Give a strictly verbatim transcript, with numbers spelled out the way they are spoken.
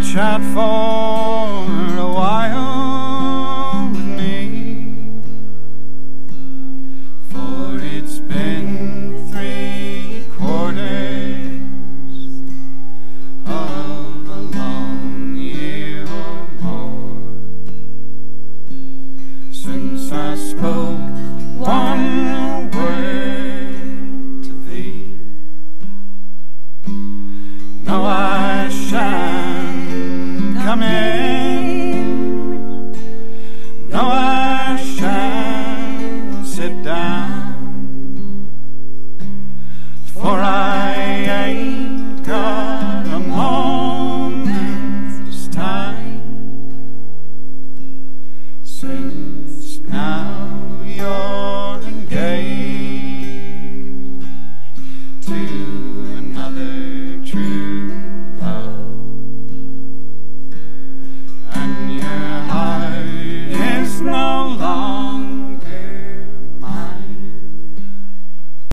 chat for a while with me, for it's been three quarters of a long year or more since I spoke one word to thee. No, I shan't come in, no, I shan't sit down, for I ain't got a moment's time, since now you're engaged to